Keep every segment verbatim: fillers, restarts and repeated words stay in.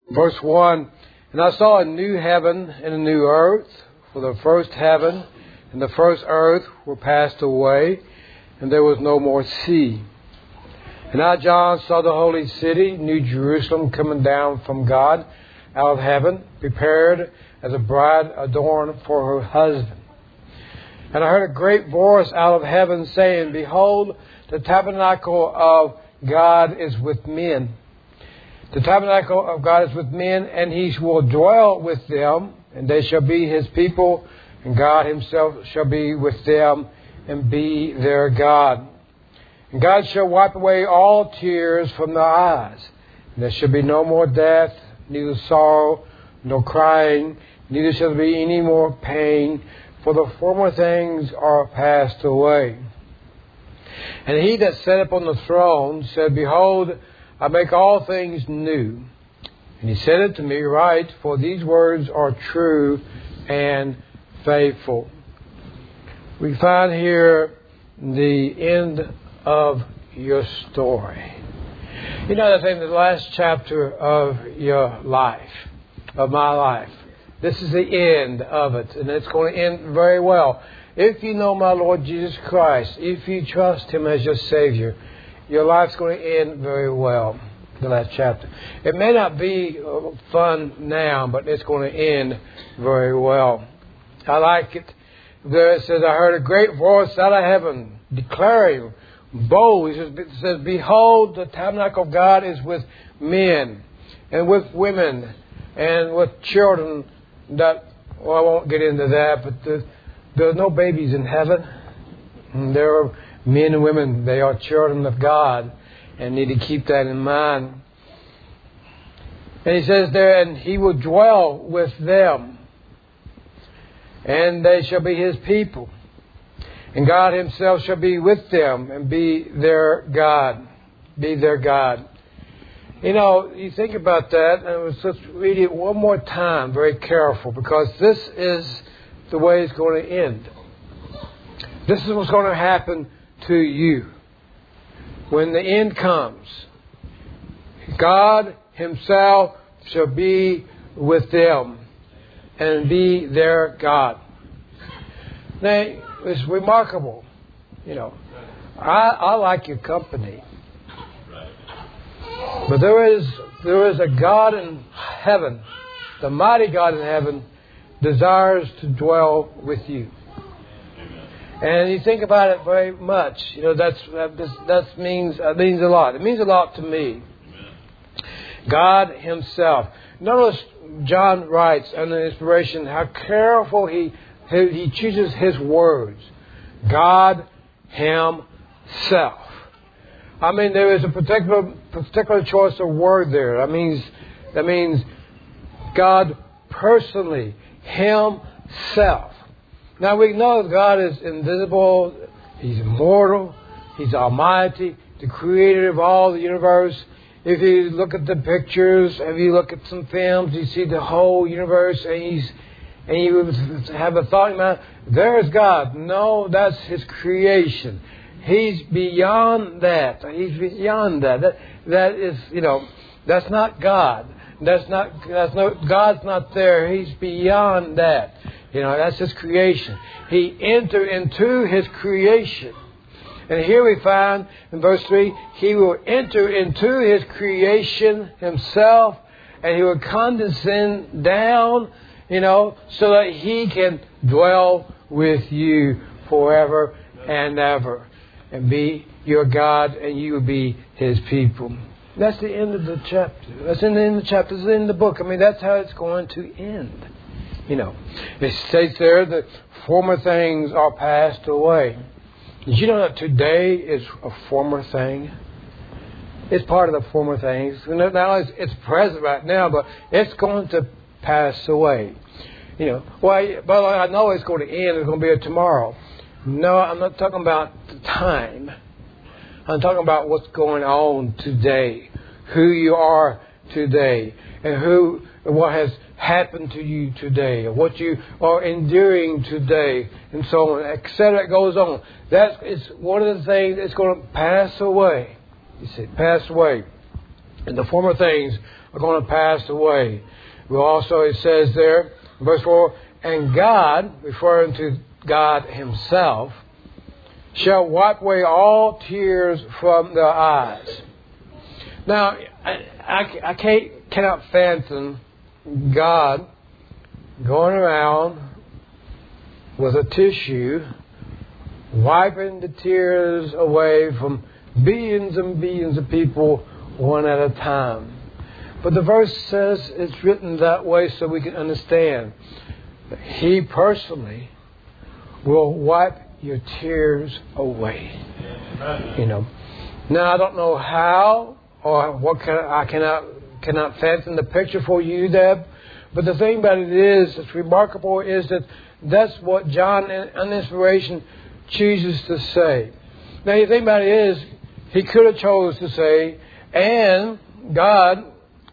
Verse one, and I saw a new heaven and a new earth, for the first heaven and the first earth were passed away, and there was no more sea. And I, John, saw the holy city, New Jerusalem, coming down from God out of heaven, prepared as a bride adorned for her husband. And I heard a great voice out of heaven saying, Behold, the tabernacle of God is with men. The tabernacle of God is with men, and He will dwell with them, and they shall be His people, and God Himself shall be with them and be their God. And God shall wipe away all tears from their eyes. And there shall be no more death, neither sorrow, nor crying, neither shall there be any more pain, for the former things are passed away. And He that sat upon the throne said, Behold, I make all things new. And He said it to me, Write, for these words are true and faithful. We find here the end of your story. You know, that's in the last chapter of your life, of my life. This is the end of it, and it's going to end very well. If you know my Lord Jesus Christ, if you trust Him as your Savior, your life's going to end very well. The last chapter. It may not be fun now, but it's going to end very well. I like it. There it says, I heard a great voice out of heaven declaring, bold. It says, Behold, the tabernacle of God is with men and with women and with children. That well, I won't get into that, but the, there are no babies in heaven. There are men and women. They are children of God. And need to keep that in mind. And He says there, and He will dwell with them. And they shall be His people. And God Himself shall be with them and be their God. Be their God. You know, you think about that, and let's read it one more time, very careful, because this is the way it's going to end. This is what's going to happen to you. When the end comes, God Himself shall be with them and be their God. Now, it's remarkable. You know, I, I like your company. But there is there is a God in heaven, the mighty God in heaven, desires to dwell with you. And you think about it very much. You know, that's that, that means that means a lot. It means a lot to me. God Himself. Notice John writes under inspiration how careful he he chooses his words. God Himself. I mean, there is a particular particular choice of word there. That means that means God personally, Himself. Now we know God is invisible, He's immortal, He's almighty, the creator of all the universe. If you look at the pictures, if you look at some films, you see the whole universe, and He's and you have a thought in your mind, there's God. No, that's His creation. He's beyond that. He's beyond that. That that is, you know, that's not God. That's not that's no God's not there. He's beyond that. You know, that's His creation. He entered into His creation. And here we find in verse three, He will enter into His creation Himself, and He will condescend down, you know, so that He can dwell with you forever and ever. And be your God, and you will be His people. That's the end of the chapter. That's in the end of the chapter. It's in the book. I mean, that's how it's going to end. You know, it states there that former things are passed away. Did you know that today is a former thing? It's part of the former things. Not only it's present right now, but it's going to pass away. You know, well, but I know it's going to end. It's going to be a tomorrow. No, I'm not talking about the time. I'm talking about what's going on today, who you are today, and who, what has happened to you today, or what you are enduring today, and so on, et cetera. It goes on. That is one of the things that's going to pass away. You see, pass away, and the former things are going to pass away. We also, it says there, verse four, and God, referring to God Himself, shall wipe away all tears from their eyes. Now, I, I, I can't, cannot fathom God going around with a tissue, wiping the tears away from billions and billions of people one at a time. But the verse says it's written that way so we can understand that He personally will wipe your tears away. You know. Now I don't know how or what can I cannot cannot fathom the picture for you, Deb. But the thing about it is, it's remarkable, is that that's what John, in inspiration, chooses to say. Now the thing about it is, he could have chose to say, and God,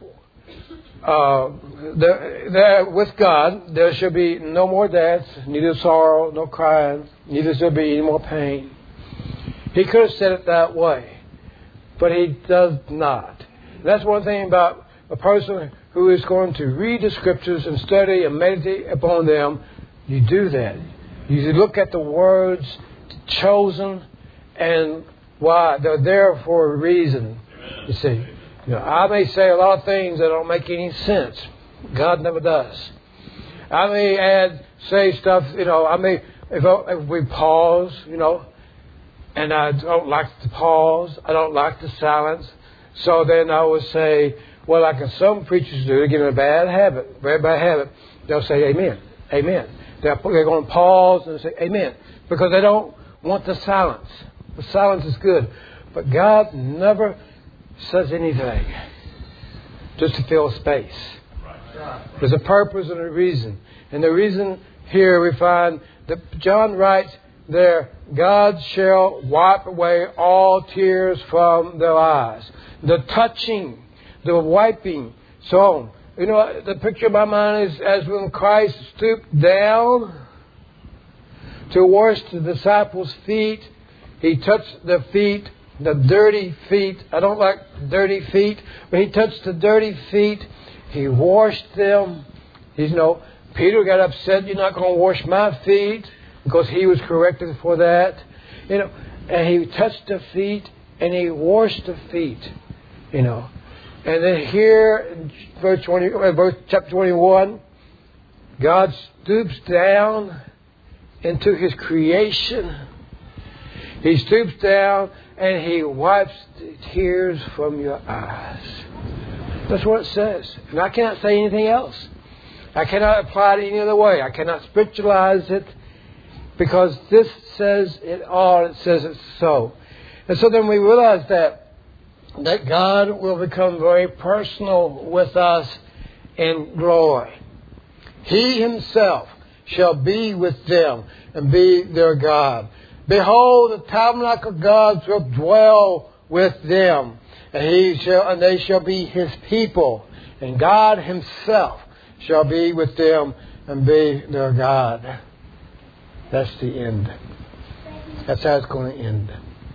uh, there, there with God, there shall be no more death, neither sorrow, no crying, neither shall be any more pain. He could have said it that way, but He does not. And that's one thing about a person who is going to read the Scriptures and study and meditate upon them. You do that. You look at the words chosen and why they're there for a reason. You see, you know, I may say a lot of things that don't make any sense. God never does. I may add, say stuff. You know, I may if, I, if we pause, you know, and I don't like to pause. I don't like the silence. So then I would say, well, like some preachers do, they get in a bad habit, very bad habit. They'll say, "Amen, Amen." They're going to pause and say, "Amen," because they don't want the silence. The silence is good. But God never says anything just to fill space. There's a purpose and a reason. And the reason here we find that John writes there, God shall wipe away all tears from their eyes. The touching, the wiping, so on. You know, the picture in my mind is as when Christ stooped down to wash the disciples' feet. He touched the feet, the dirty feet. I don't like dirty feet, but He touched the dirty feet. He washed them. You know, Peter got upset, "You're not going to wash my feet," because he was corrected for that. You know, and He touched the feet and He washed the feet. You know. And then here in verse twenty, verse chapter twenty-one, God stoops down into His creation. He stoops down and He wipes the tears from your eyes. That's what it says. And I cannot say anything else. I cannot apply it any other way. I cannot spiritualize it, because this says it all. It says it's so. And so then we realize that that God will become very personal with us in glory. He Himself shall be with them and be their God. Behold, the tabernacle of God will dwell with them, and He shall, and they shall be His people, and God Himself shall be with them and be their God. That's the end. That's how it's going to end.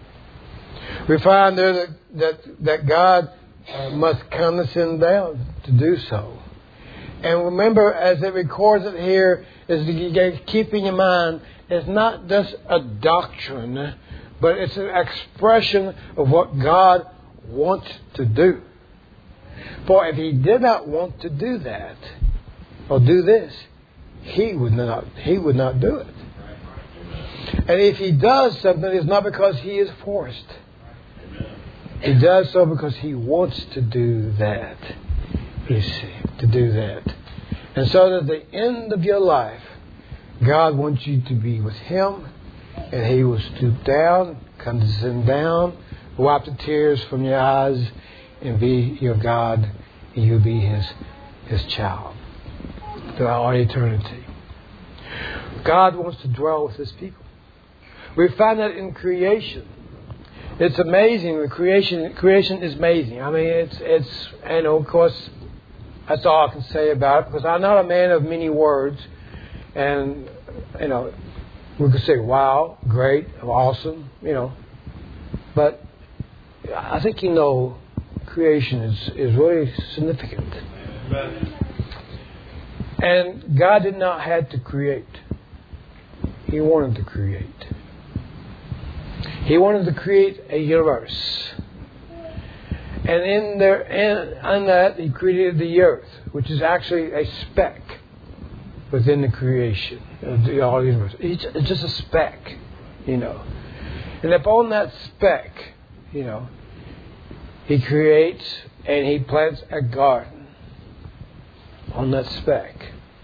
We find there that, that, that God must condescend down to do so. And remember, as it records it here, is to keep in your mind, it's not just a doctrine, but it's an expression of what God wants to do. For if He did not want to do that, or do this, He would not, He would not do it. And if He does something, it's not because He is forced. He does so because He wants to do that. You see, to do that. And so that at the end of your life, God wants you to be with Him, and He will stoop down, condescend down, wipe the tears from your eyes, and be your God, and you'll be His, His child throughout all eternity. God wants to dwell with His people. We find that in creation. It's amazing. The creation, creation is amazing. I mean, it's, it's, and of course, that's all I can say about it, because I'm not a man of many words. And, you know, we could say, wow, great, awesome, you know. But I think you know creation is, is really significant. And God did not have to create. He wanted to create. He wanted to create a universe. And in there, and on that, He created the earth, which is actually a speck within the creation of the all universe. It's just a speck, you know. And upon that speck, you know, He creates and He plants a garden on that speck.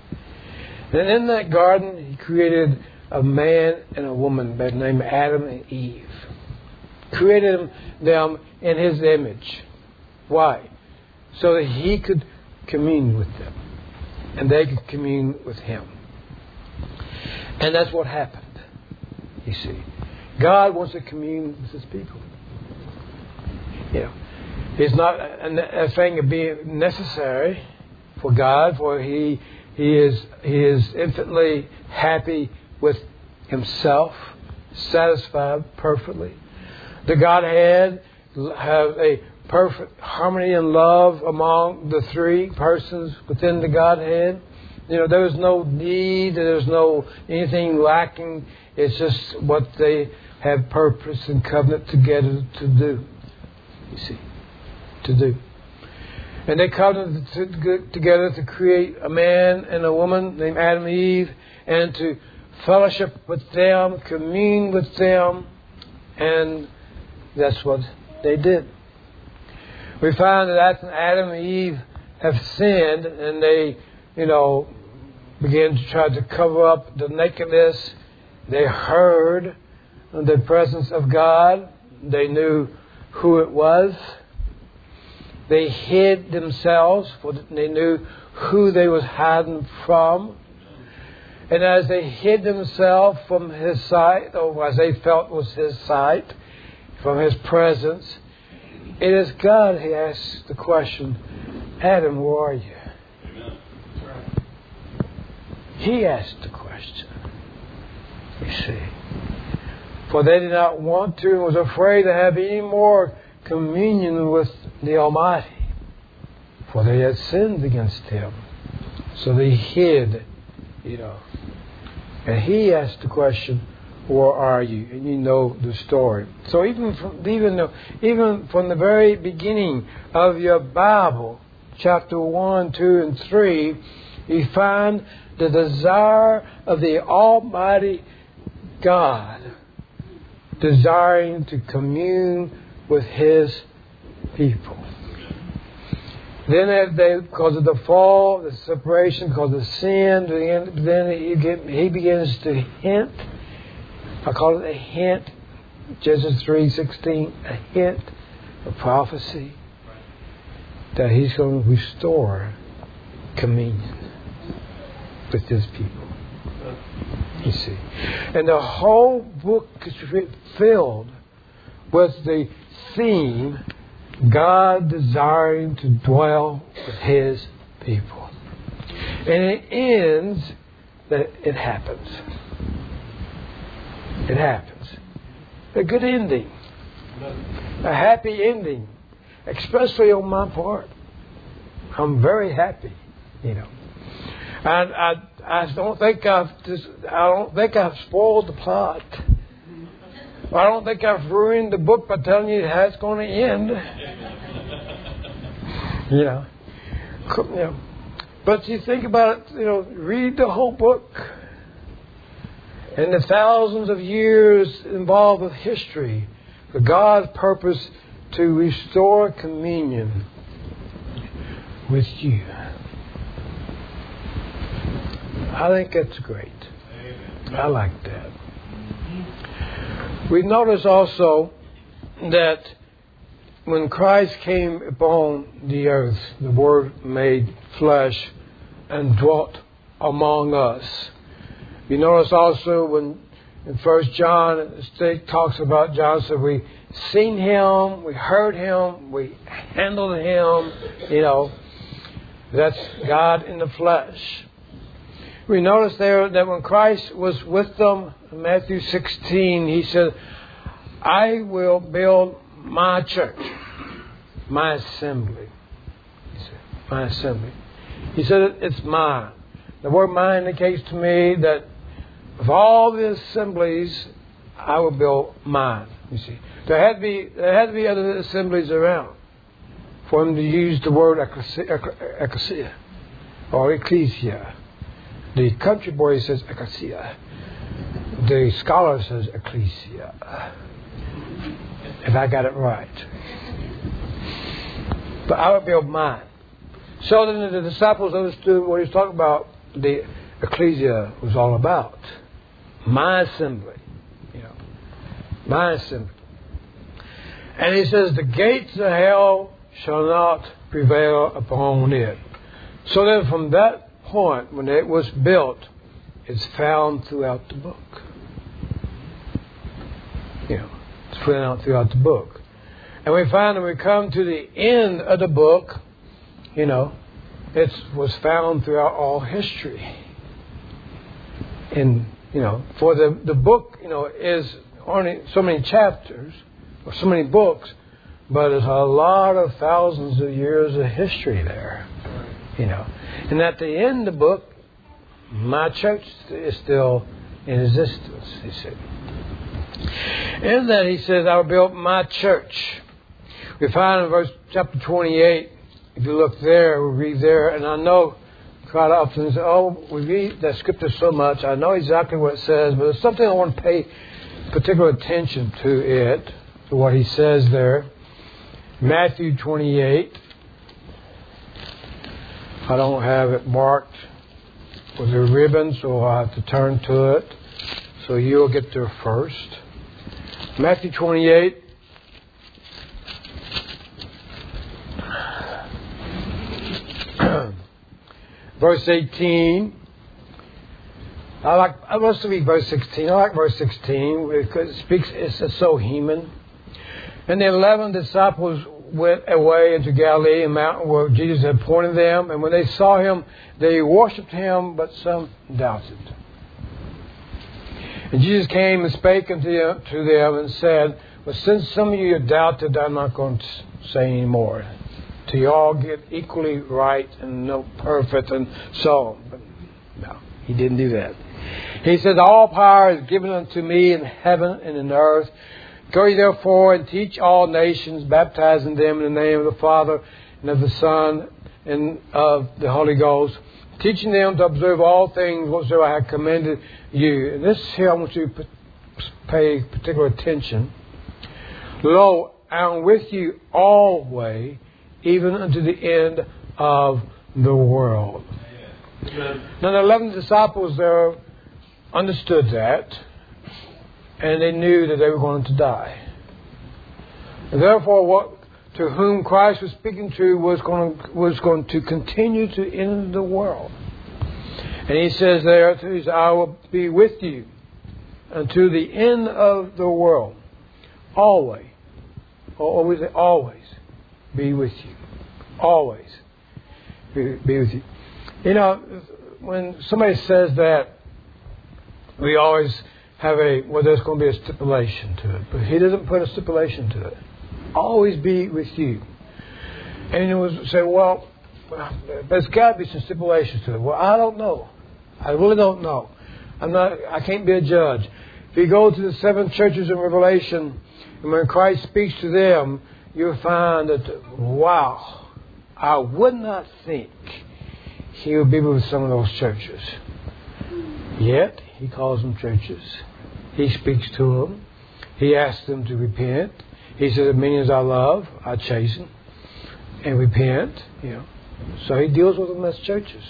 And in that garden, He created a man and a woman by the name of Adam and Eve. Created them in His image. Why? So that He could commune with them. And they could commune with Him. And that's what happened. You see. God wants to commune with His people. You know. It's not a, a thing of being necessary for God, for He He is He is infinitely happy with Himself, satisfied perfectly. The Godhead have a perfect harmony and love among the three persons within the Godhead. You know, there is no need, there's no anything lacking. It's just what they have purpose and covenant together to do. You see, to do. And they covenanted together to create a man and a woman named Adam and Eve, and to fellowship with them, commune with them, and that's what they did. We find that after Adam and Eve have sinned, and they, you know, began to try to cover up the nakedness, they heard the presence of God. They knew who it was. They hid themselves, for they knew who they was hiding from. And as they hid themselves from His sight, or as they felt was His sight, from His presence, it is God who asks the question, Adam, where are you? He asked the question. You see. For they did not want to and was afraid to have any more communion with the Almighty. For they had sinned against Him. So they hid, you know. And He asked the question, where are you? And you know the story. So even from, even, though, even from the very beginning of your Bible, chapter one, two, and three, you find the desire of the Almighty God desiring to commune with His people. Then, as they, because of the fall, the separation, because of sin, then he, get, he begins to hint. I call it a hint. Genesis three sixteen, a hint, a prophecy that He's going to restore communion with His people. You see. And the whole book is filled with the theme, God desiring to dwell with His people. And it ends that it happens. It happens. A good ending. A happy ending. Especially on my part. I'm very happy, you know. And I I don't think I've just, I don't think I've spoiled the plot. I don't think I've ruined the book by telling you how it's going to end. You know. You know. But you think about it, you know, read the whole book. And the thousands of years involved with history for God's purpose to restore communion with you. I think that's great. I like that. We notice also that when Christ came upon the earth, the Word made flesh and dwelt among us. You notice also when in First John, it talks about John said we seen Him, we heard Him, we handled Him. You know, that's God in the flesh. We notice there that when Christ was with them, in Matthew sixteen, He said, I will build my church. my assembly. He said, my assembly. He said, it's mine. The word mine indicates to me that of all the assemblies, I will build mine. You see, there had to be there had to be other assemblies around for him to use the word ecclesia or ecclesia. The country boy says ecclesia. The scholar says ecclesia. If I got it right. But I would build mine. So then the disciples understood what he was talking about. The ecclesia was all about. My assembly. You know. My assembly. And he says, the gates of hell shall not prevail upon it. So then from that point, when it was built, it's found throughout the book. You know, it's found throughout the book. And we find when we come to the end of the book, you know, it was found throughout all history. And, you know, for the, the book, you know, is only so many chapters, or so many books, but there's a lot of thousands of years of history there. You know. And at the end of the book, my church is still in existence, he said. In that he says, I will build my church. We find in verse chapter twenty-eight, if you look there, we read there, and I know quite often, oh, we read that scripture so much, I know exactly what it says, but there's something I want to pay particular attention to it, to what he says there. Matthew twenty-eight. I don't have it marked with a ribbon, so I'll have to turn to it. So you'll get there first. Matthew twenty-eight. Verse eighteen. I like. I must read verse sixteen. I like verse sixteen because it speaks. It's so human. And the eleven disciples went away into Galilee, a mountain where Jesus had appointed them. And when they saw him, they worshipped him, but some doubted. And Jesus came and spake unto them, to them and said, "But since some of you have doubted, I'm not going to say any more. Till you all get equally right and no perfect and so on." But no, he didn't do that. He said, "All power is given unto me in heaven and in earth. Go ye therefore and teach all nations, baptizing them in the name of the Father and of the Son and of the Holy Ghost, teaching them to observe all things whatsoever I have commanded you." And this here I want you to pay particular attention. "Lo, I am with you always, even unto the end of the world." Amen. Now the eleven disciples there understood that, and they knew that they were going to die. And therefore, what to whom Christ was speaking to was going to, was going to continue to end the world. And he says there, he says, "I will be with you unto the end of the world, always." Always, always be with you. Always be, be with you. You know, when somebody says that, we always have a, well, there's going to be a stipulation to it. But he doesn't put a stipulation to it. Always be with you. And you would say, well, there's got to be some stipulations to it. Well, I don't know. I really don't know. I'm not, I can't be a judge. If you go to the seven churches in Revelation, and when Christ speaks to them, you'll find that, wow, I would not think he would be with some of those churches. Yet, he calls them churches. He speaks to them. He asks them to repent. He says, "Many as I love, I chasten and repent." You know, so he deals with them as churches.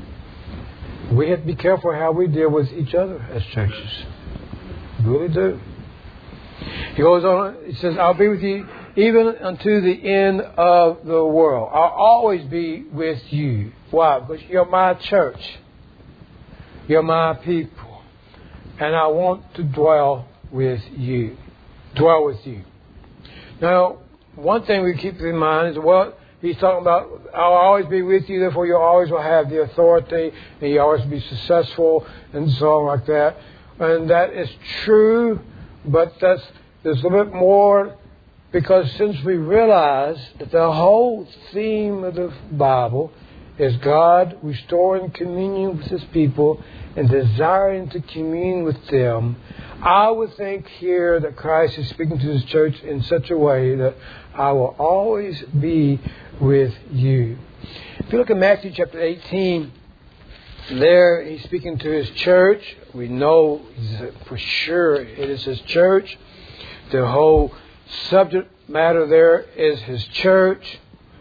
We have to be careful how we deal with each other as churches. We really do. He goes on, he says, "I'll be with you even unto the end of the world." I'll always be with you. Why? Because you're my church. You're my people. And I want to dwell with you. Dwell with you. Now, one thing we keep in mind is, well, he's talking about, I'll always be with you, therefore you always will have the authority, and you always be successful, and so on like that. And that is true, but that's, there's a little bit more Because since we realize that the whole theme of the Bible is God restoring communion with His people and desiring to commune with them, I would think here that Christ is speaking to His church in such a way that I will always be with you. If you look at Matthew chapter eighteen, there He's speaking to His church. We know for sure it is His church. The whole subject matter there is His church.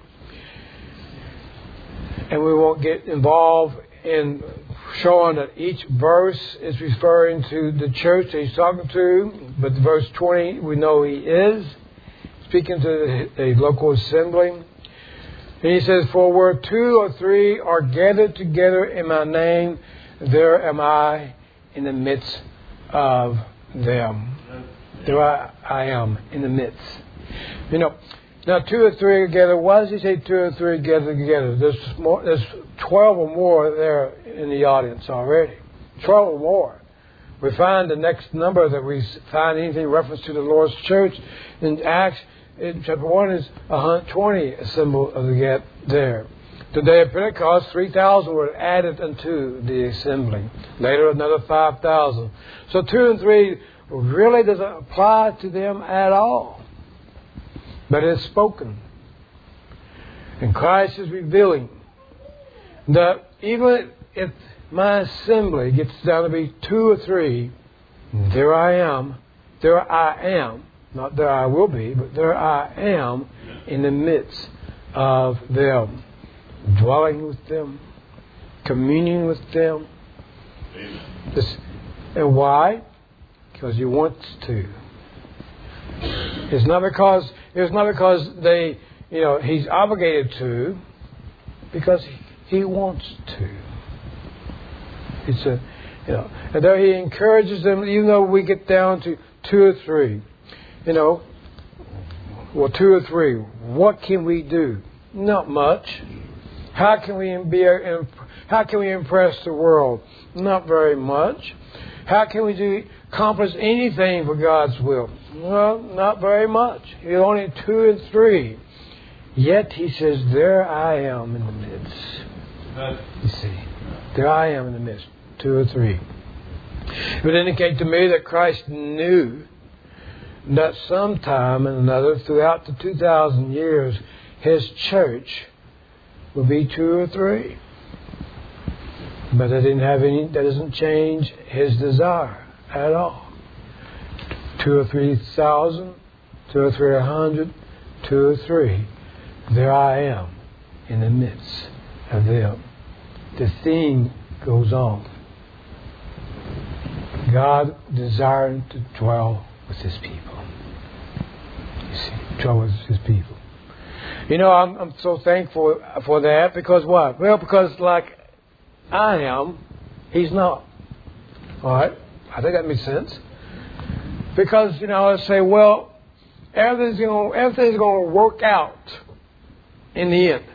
And we won't get involved in showing that each verse is referring to the church that He's talking to. But verse twenty, we know He is speaking to a local assembly. And He says, "For where two or three are gathered together in my name, there am I in the midst of them." There I, I am in the midst. You know, now two or three together. Why does He say two or three gathered together? There's more, there's twelve or more there in the audience already. Twelve or more. We find the next number that we find anything in reference to the Lord's church in Acts. In chapter one is one hundred twenty assembled of the get there. The day of Pentecost, three thousand were added unto the assembly. Later, another five thousand. So two and three really doesn't apply to them at all. But it's spoken. And Christ is revealing that even if my assembly gets down to be two or three, there I am, there I am, not there I will be, but there I am in the midst of them, dwelling with them, communing with them. This, and why? Because He wants to. It's not because it's not because they, you know, He's obligated to, because He wants to. It's a, you know, and there He encourages them. Even though we get down to two or three, you know, well, two or three. What can we do? Not much. How can we be? How can we impress the world? Not very much. How can we do accomplish anything for God's will? Well, not very much. You're only two and three. Yet He says, there I am in the midst. You see, there I am in the midst. Two or three. It would indicate to me that Christ knew that sometime and another throughout the two thousand years, His church would be two or three. But that didn't have any, that doesn't change His desire at all. Two or three thousand, two or three hundred, two or three. There I am in the midst of them. The theme goes on. God desiring to dwell with His people. You see, dwell with His people. You know, I'm, I'm so thankful for that because what? Well, because like I am, He's not. All right? I think that makes sense. Because, you know, let's say, well, everything's going everything's going to work out in the end.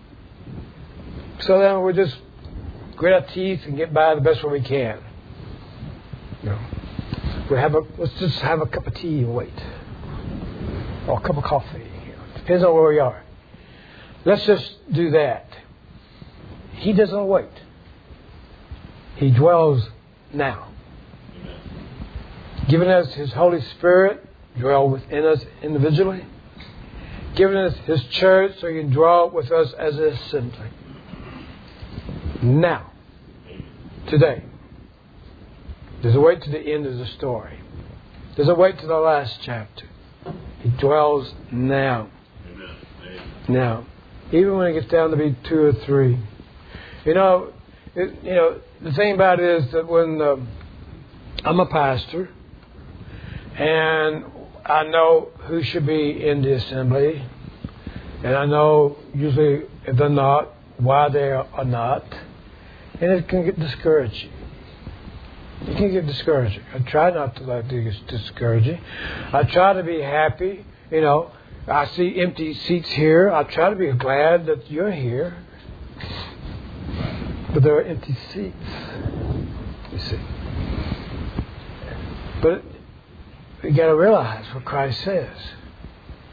So then we'll just grit our teeth and get by the best way we can. You know, we have a let's just have a cup of tea and wait, or a cup of coffee. You know, depends on where we are. Let's just do that. He doesn't wait. He dwells now. Giving us His Holy Spirit, dwell within us individually. Giving us His church so He can dwell with us as an assembly. Now. Today. There's a wait to the end of the story. There's a wait to the last chapter. He dwells now. Now. Even when it gets down to be two or three. You know, it, you know, the thing about it is that when um, I'm a pastor, and I know who should be in the assembly, and I know usually if they're not, why they are not, and it can get discouraging. It can get discouraging. I try not to let it get discouraging. I try to be happy. You know, I see empty seats here. I try to be glad that you're here. But there are empty seats, you see. But you got to realize what Christ says.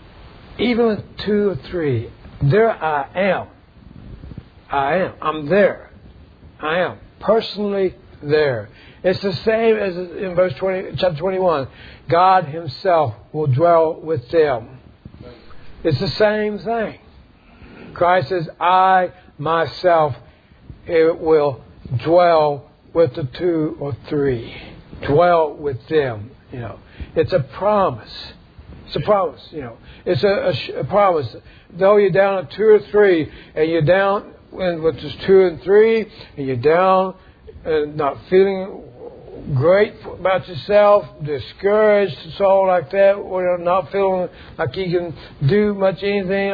even with two or three, there I am. I am. I'm there. I am personally there. It's the same as in verse twenty, chapter twenty-one. God Himself will dwell with them. It's the same thing. Christ says, I myself it will dwell with the two or three. Dwell with them. You know, it's a promise. It's a promise. You know, it's a, a, a promise. Though you're down at two or three, and you're down with just two and three, and you're down and not feeling great about yourself, discouraged, and so on like that, or not feeling like you can do much anything.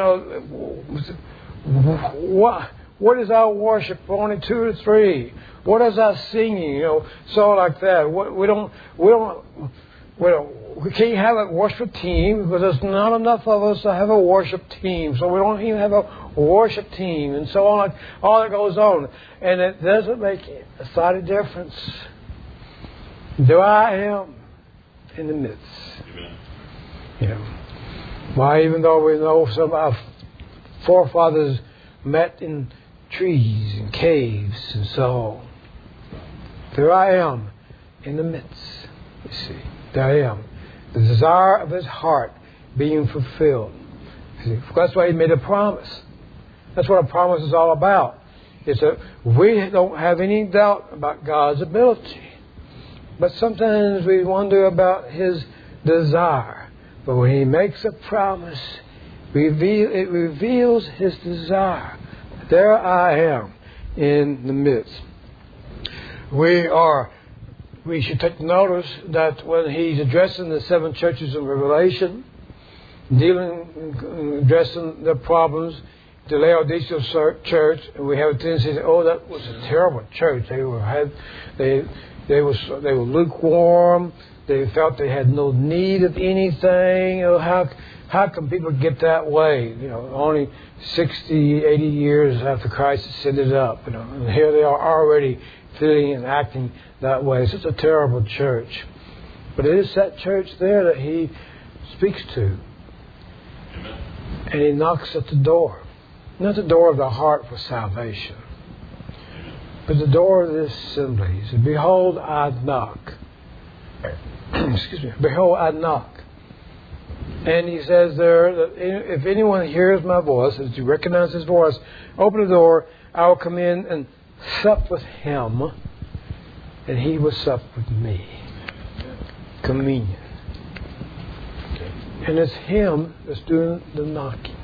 What what is our worship? Only two or three. What is our singing? You know, so like that. What, we don't we don't we don't we can't have a worship team because there's not enough of us to have a worship team. So we don't even have a worship team, and so on. All that goes on, and it doesn't make a slight difference. There I am in the midst. Amen. You know, why, even though we know some of our forefathers met in trees and caves and so on, there I am in the midst. You see, there I am. The desire of His heart being fulfilled. See, that's why He made a promise. That's what a promise is all about. It's that we don't have any doubt about God's ability. But sometimes we wonder about His desire. But when He makes a promise, reveal, it reveals His desire. There I am in the midst. We are, we should take notice that when He's addressing the seven churches in Revelation, dealing, addressing their problems, the Laodicea church, and we have a tendency to say, oh, that was a terrible church. They were, had, they, They were they were lukewarm. They felt they had no need of anything. You know, how how can people get that way? You know, only sixty, eighty years after Christ ascended up. You know, and here they are already feeling and acting that way. It's such a terrible church. But it is that church there that He speaks to, and He knocks at the door, not the door of the heart for salvation. But the door of this assembly, He said, behold, I knock. Excuse me. Behold, I knock. And He says there that if anyone hears my voice, as you recognize His voice, open the door, I will come in and sup with him, and he will sup with me. Communion. And it's Him that's doing the knocking.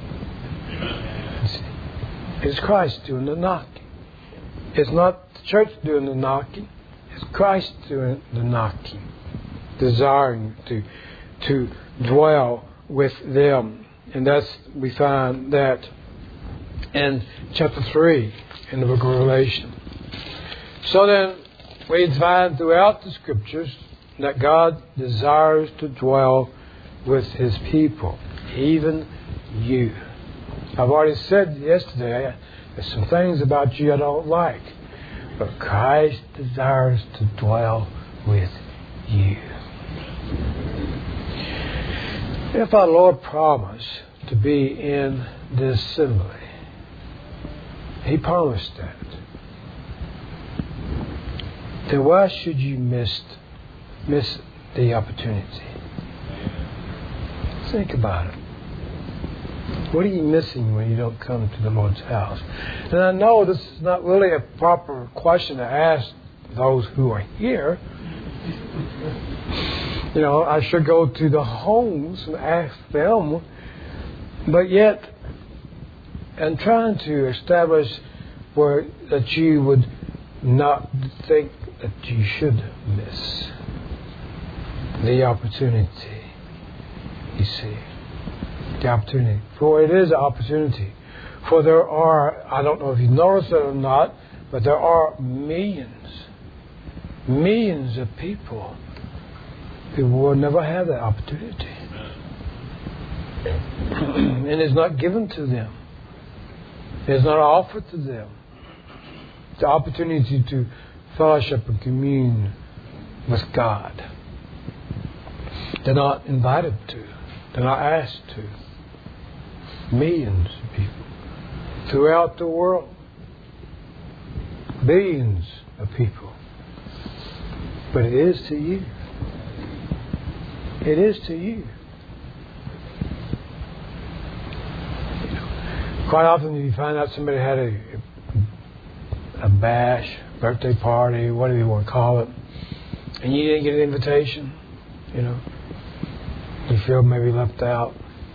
It's Christ doing the knocking. It's not the church doing the knocking. It's Christ doing the knocking. Desiring to to dwell with them. And that's, we find that in chapter three in the book of Revelation. So then, we find throughout the Scriptures that God desires to dwell with His people. Even you. I've already said yesterday, there's some things about you I don't like. But Christ desires to dwell with you. If our Lord promised to be in this assembly, He promised that, then why should you miss, miss the opportunity? Think about it. What are you missing when you don't come to the Lord's house? And I know this is not really a proper question to ask those who are here. You know, I should go to the homes and ask them. But yet, I'm trying to establish where that you would not think that you should miss the opportunity. You see. The opportunity. For it is an opportunity. For there are, I don't know if you noticed it or not, but there are millions, millions of people who will never have that opportunity. And it's not given to them. It's not offered to them. The opportunity to fellowship and commune with God. They're not invited to. They're not asked to. Millions of people throughout the world. Billions of people. But it is to you. It is to you. Quite often you find out somebody had a, a bash, birthday party, whatever you want to call it, and you didn't get an invitation, you know. You feel maybe left out.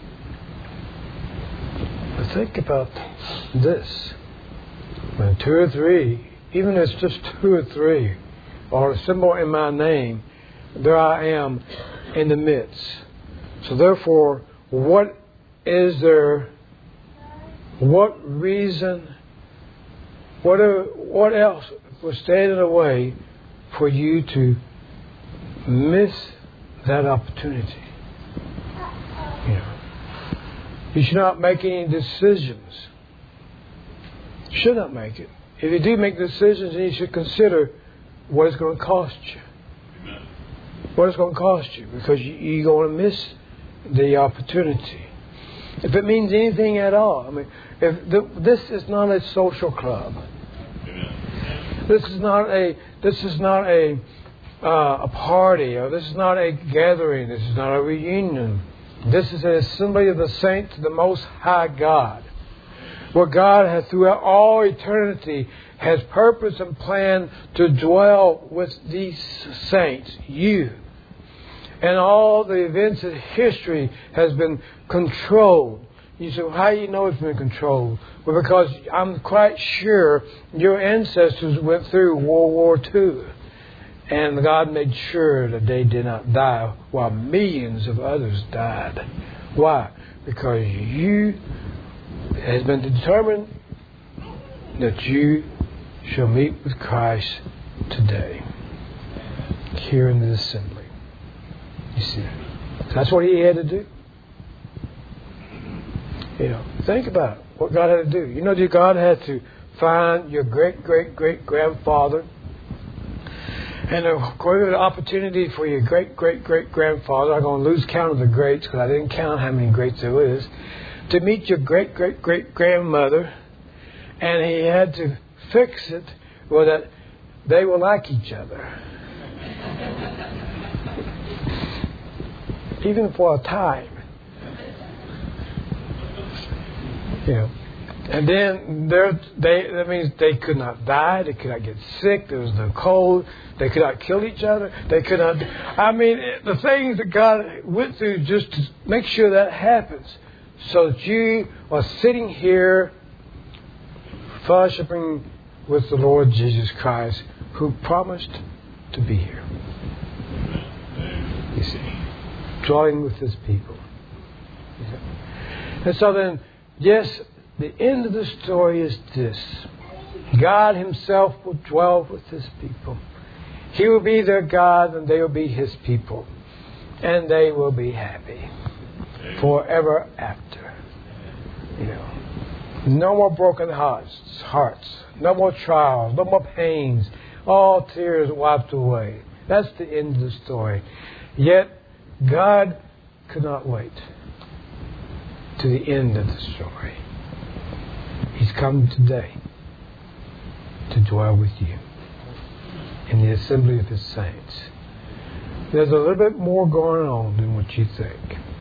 But think about this. When two or three, even if it's just two or three, or a symbol in my name, there I am in the midst. So therefore, what is there, what reason, what, are, what else was standing in the way for you to miss that opportunity? You know, you should not make any decisions. You should not make it. If you do make decisions, then you should consider what it's going to cost you. What it's going to cost you, because you, you're going to miss the opportunity. If it means anything at all, I mean, if the, this is not a social club. This is not a. This is not a uh, a party, or this is not a gathering. This is not a reunion. This is an assembly of the saints to the Most High God, where God has throughout all eternity has purpose and plan to dwell with these saints, you. And all the events of history has been controlled. You say, well, how do you know it's been controlled? Well, because I'm quite sure your ancestors went through World War Two. And God made sure that they did not die while millions of others died. Why? Because you it has been determined that you shall meet with Christ today, here in the assembly. You see, that's what He had to do. You know, think about it, what God had to do. You know that God had to find your great, great, great grandfather, and according to the opportunity for your great, great, great grandfather, I'm going to lose count of the greats because I didn't count how many greats there is, to meet your great, great, great grandmother, and He had to fix it well that they will like each other. Even for a time. You know. And then there, they, that means they could not die, they could not get sick, there was no cold, they could not kill each other, they could not. I mean, the things that God went through just to make sure that happens, so that you are sitting here fellowshipping with the Lord Jesus Christ, who promised to be here. You see, dwelling with His people. And so then, yes, the end of the story is this. God Himself will dwell with His people. He will be their God and they will be His people. And they will be happy forever after. You know, no more broken hearts, hearts, no more trials, no more pains, all tears wiped away. That's the end of the story. Yet, God could not wait to the end of the story. He's come today to dwell with you in the assembly of His saints. There's a little bit more going on than what you think.